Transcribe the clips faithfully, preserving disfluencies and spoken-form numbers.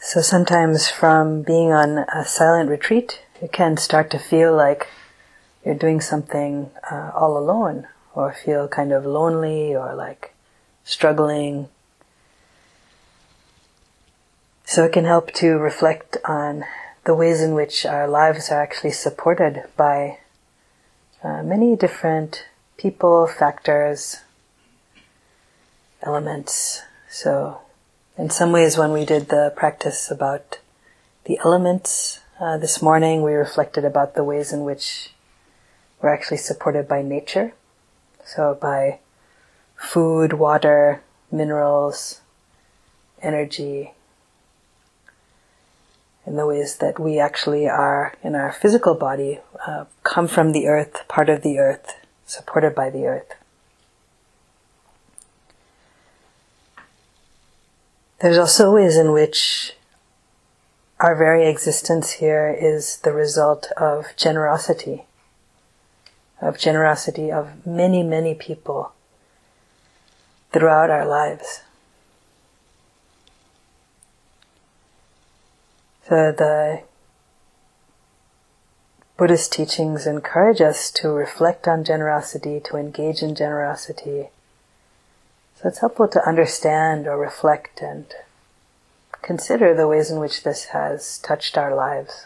So sometimes from being on a silent retreat, you can start to feel like you're doing something uh, all alone, or feel kind of lonely or like struggling. So it can help to reflect on the ways in which our lives are actually supported by uh, many different people, factors, elements. So in some ways, when we did the practice about the elements uh, this morning, we reflected about the ways in which we're actually supported by nature. So by food, water, minerals, energy, in the ways that we actually are in our physical body, uh, come from the earth, part of the earth, supported by the earth. There's also ways in which our very existence here is the result of generosity, of generosity of many, many people throughout our lives. So the Buddhist teachings encourage us to reflect on generosity, to engage in generosity. So it's helpful to understand or reflect and consider the ways in which this has touched our lives.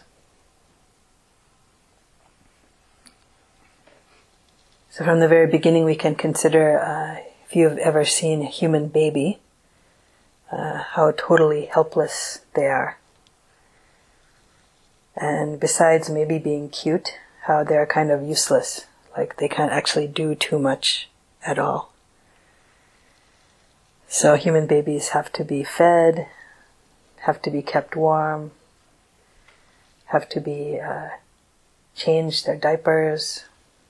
So from the very beginning we can consider, uh, if you've ever seen a human baby, uh, how totally helpless they are. And besides maybe being cute, how they're kind of useless, like they can't actually do too much at all. So human babies have to be fed, have to be kept warm, have to be uh, changed their diapers.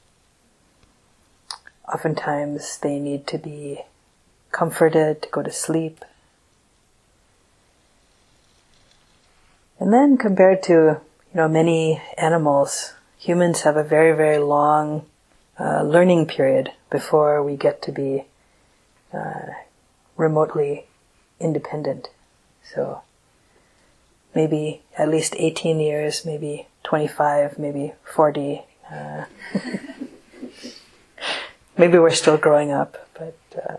Oftentimes they need to be comforted, to go to sleep. And then compared to You know, many animals, humans have a very, very long uh, learning period before we get to be uh, remotely independent. So maybe at least eighteen years, maybe twenty-five, maybe forty. Uh, maybe we're still growing up, but uh,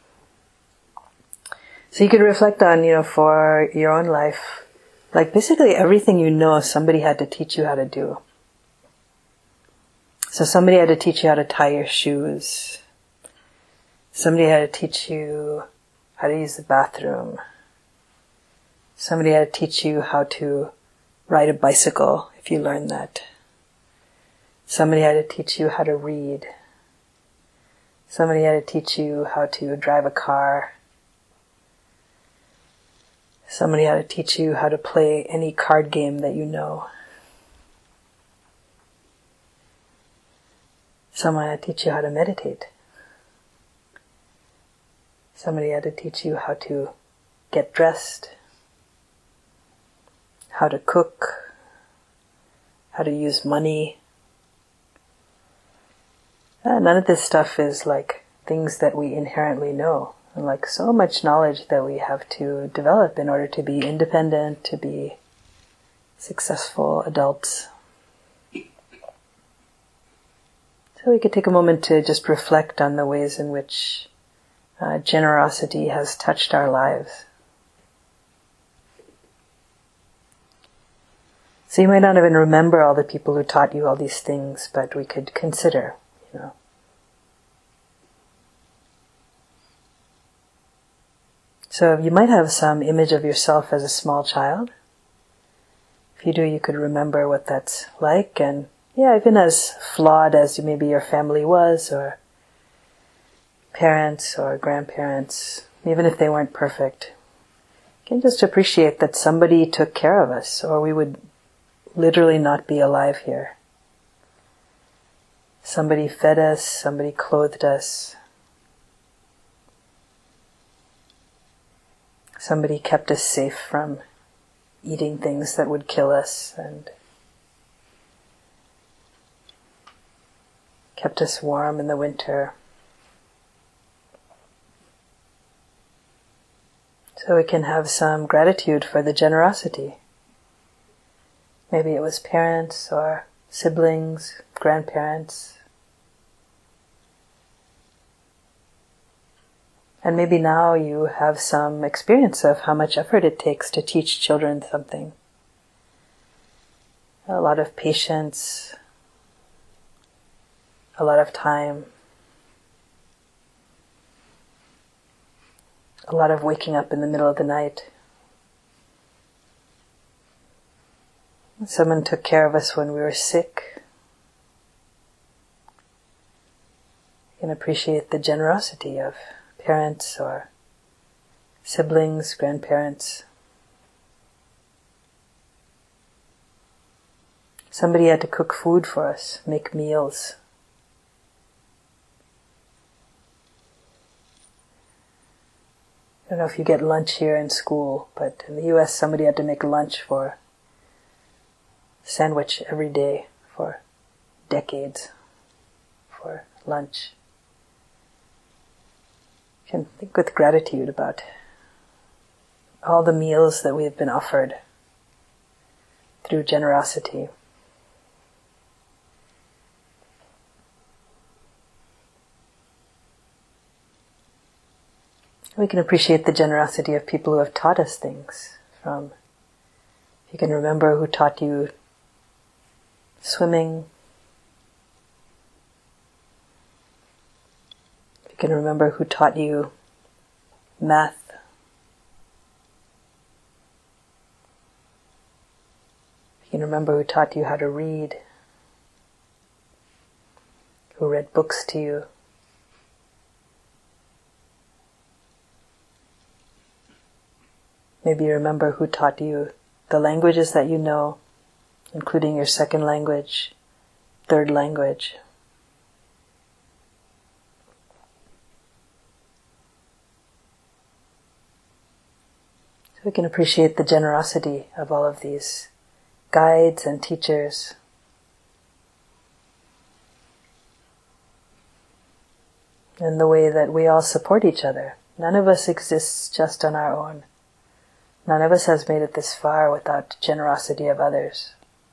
so you could reflect on, you know, for your own life. Like basically everything you know, somebody had to teach you how to do. So somebody had to teach you how to tie your shoes. Somebody had to teach you how to use the bathroom. Somebody had to teach you how to ride a bicycle, if you learned that. Somebody had to teach you how to read. Somebody had to teach you how to drive a car. Somebody had to teach you how to play any card game that you know. Someone had to teach you how to meditate. Somebody had to teach you how to get dressed, how to cook, how to use money. Uh, none of this stuff is like things that we inherently know. And like so much knowledge that we have to develop in order to be independent, to be successful adults. So we could take a moment to just reflect on the ways in which uh, generosity has touched our lives. So you might not even remember all the people who taught you all these things, but we could consider, you know. So you might have some image of yourself as a small child. If you do, you could remember what that's like, and yeah, even as flawed as maybe your family was, or parents or grandparents, even if they weren't perfect, you can just appreciate that somebody took care of us, or we would literally not be alive here. Somebody fed us, somebody clothed us. Somebody kept us safe from eating things that would kill us, and kept us warm in the winter. So we can have some gratitude for the generosity. Maybe it was parents or siblings, grandparents. And maybe now you have some experience of how much effort it takes to teach children something. A lot of patience, a lot of time, a lot of waking up in the middle of the night. Someone took care of us when we were sick. You can appreciate the generosity of parents or siblings, grandparents. Somebody had to cook food for us, make meals. I don't know if you get lunch here in school, but in the U S somebody had to make lunch for sandwich every day for decades for lunch. You can think with gratitude about all the meals that we have been offered through generosity. We can appreciate the generosity of people who have taught us things. From, if you can remember who taught you swimming, if you can remember who taught you math, if you can remember who taught you how to read, who read books to you. Maybe you remember who taught you the languages that you know, including your second language, third language. So we can appreciate the generosity of all of these guides and teachers. And the way that we all support each other. None of us exists just on our own. None of us has made it this far without generosity of others.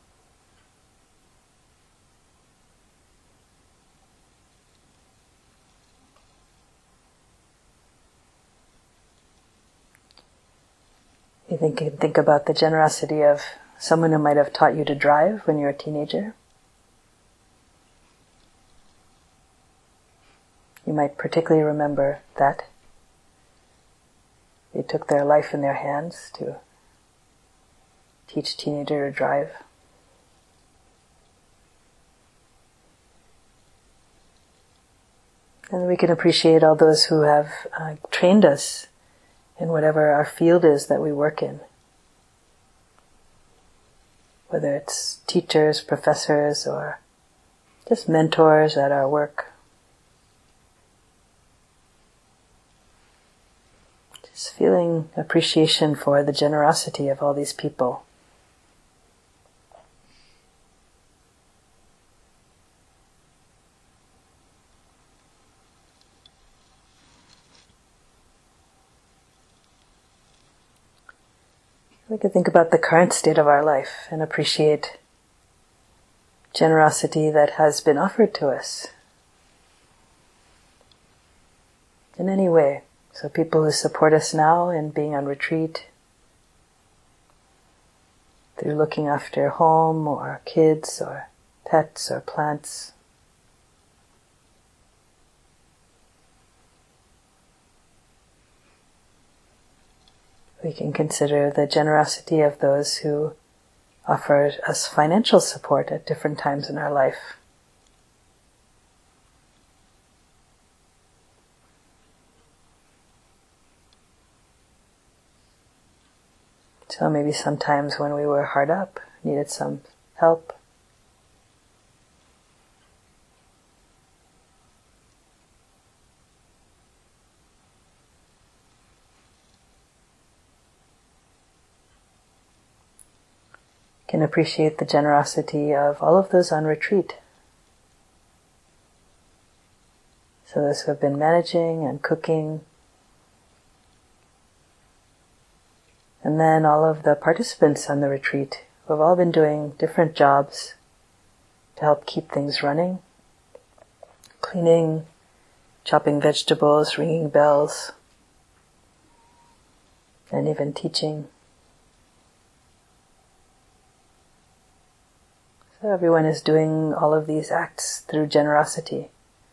You think, you can think about the generosity of someone who might have taught you to drive when you were a teenager. You might particularly remember that. They took their life in their hands to teach a teenager to drive. And we can appreciate all those who have uh, trained us in whatever our field is that we work in. Whether it's teachers, professors, or just mentors at our work. Just feeling appreciation for the generosity of all these people. We could think about the current state of our life and appreciate generosity that has been offered to us in any way. So people who support us now in being on retreat, through looking after home or kids or pets or plants. We can consider the generosity of those who offer us financial support at different times in our life. So maybe sometimes when we were hard up, needed some help. Can appreciate the generosity of all of those on retreat. So those who have been managing and cooking, And then all of the participants on the retreat who have all been doing different jobs to help keep things running. Cleaning, chopping vegetables, ringing bells, and even teaching. So everyone is doing all of these acts through generosity.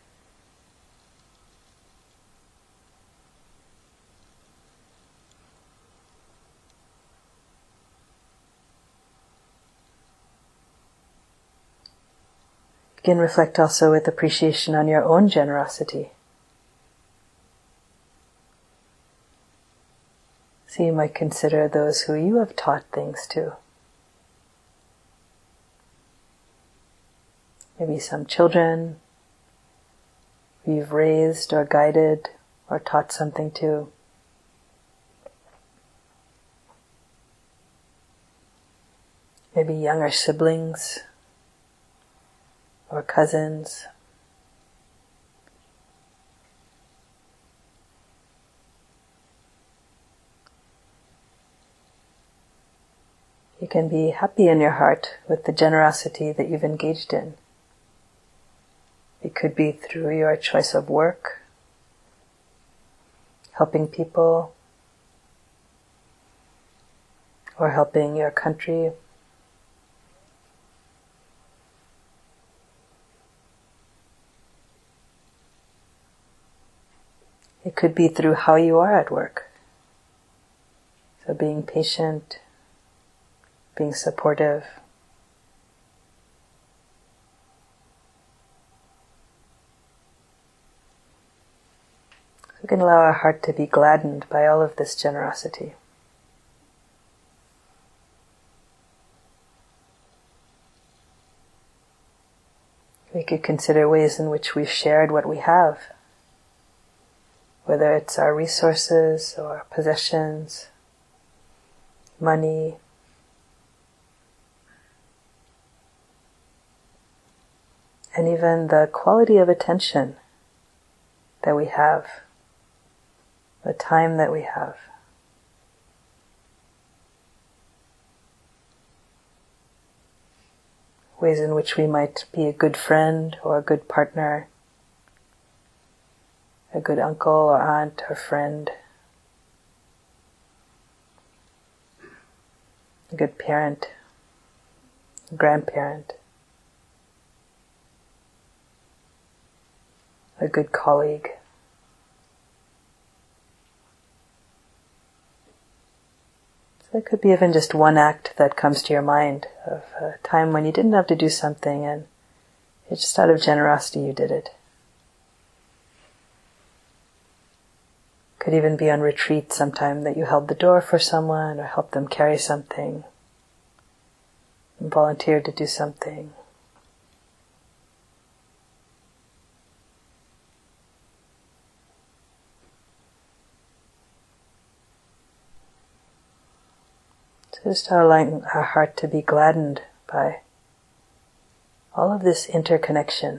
You can reflect also with appreciation on your own generosity. So you might consider those who you have taught things to. Maybe some children who you've raised or guided or taught something to. Maybe younger siblings or cousins. You can be happy in your heart with the generosity that you've engaged in. It could be through your choice of work, helping people, or helping your country. It could be through how you are at work. So being patient, being supportive. So we can allow our heart to be gladdened by all of this generosity. We could consider ways in which we've shared what we have, whether it's our resources or possessions, money, and even the quality of attention that we have, the time that we have. Ways in which we might be a good friend or a good partner, a good uncle or aunt or friend, a good parent, a grandparent, a good colleague. So it could be even just one act that comes to your mind of a time when you didn't have to do something and it's just out of generosity you did it. Could even be on retreat sometime that you held the door for someone or helped them carry something, and volunteered to do something. So just allowing our heart to be gladdened by all of this interconnection.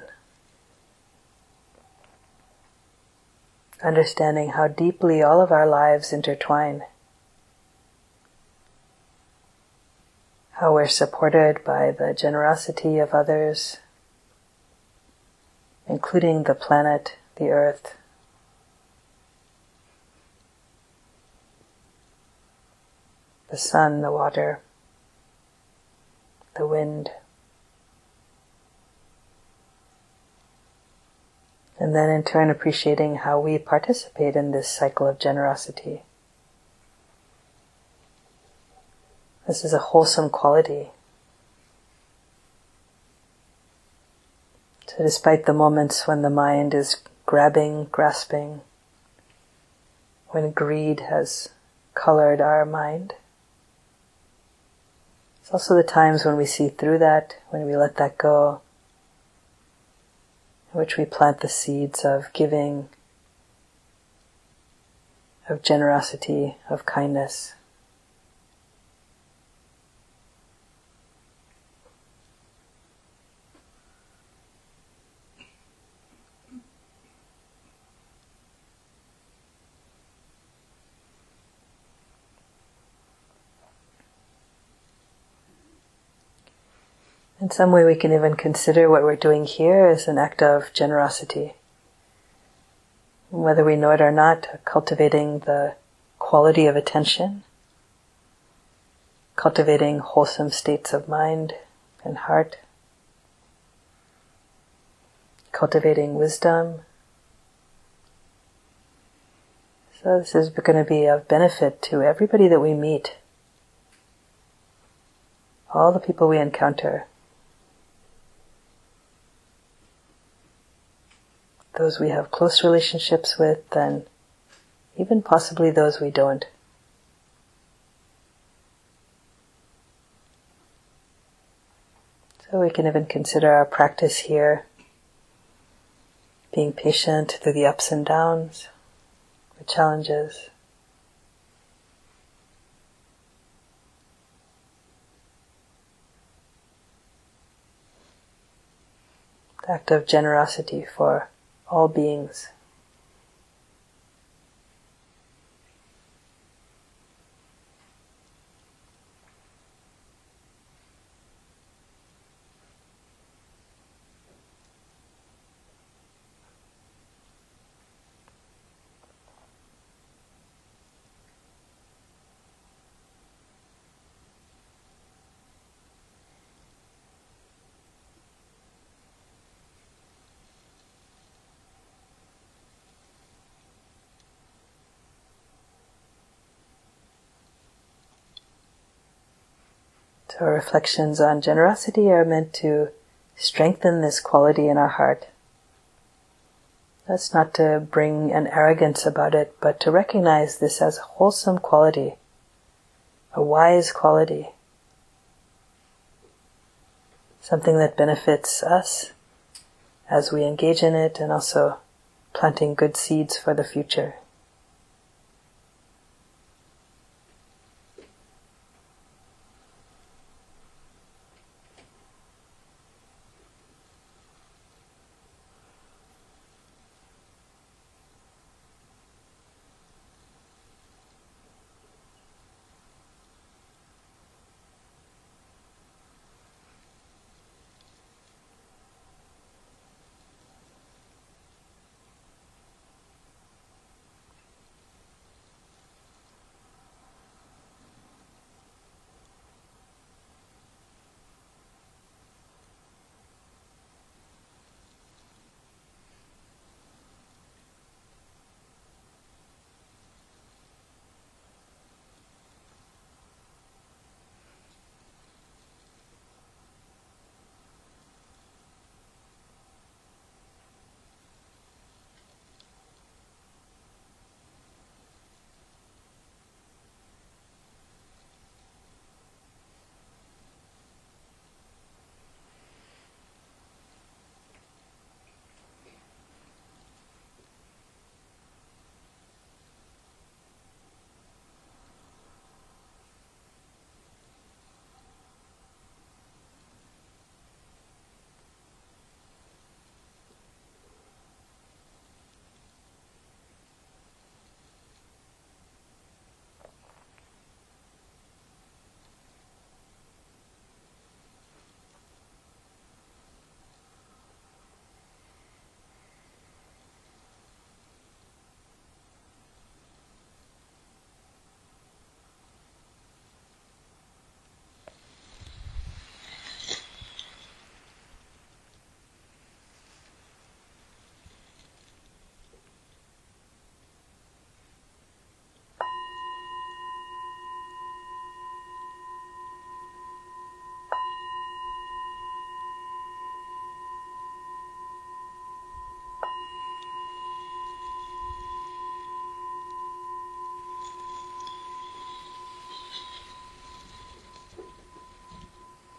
Understanding how deeply all of our lives intertwine. How we're supported by the generosity of others, including the planet, the earth, the sun, the water, the wind. And then in turn appreciating how we participate in this cycle of generosity. This is a wholesome quality. So despite the moments when the mind is grabbing, grasping, when greed has colored our mind, it's also the times when we see through that, when we let that go, in which we plant the seeds of giving, of generosity, of kindness. In some way we can even consider what we're doing here as an act of generosity. Whether we know it or not, cultivating the quality of attention, cultivating wholesome states of mind and heart, cultivating wisdom. So this is going to be of benefit to everybody that we meet, all the people we encounter, those we have close relationships with, and even possibly those we don't. So we can even consider our practice here, being patient through the ups and downs, the challenges. The act of generosity for all beings. So our reflections on generosity are meant to strengthen this quality in our heart. That's not to bring an arrogance about it, but to recognize this as a wholesome quality, a wise quality, something that benefits us as we engage in it, and also planting good seeds for the future.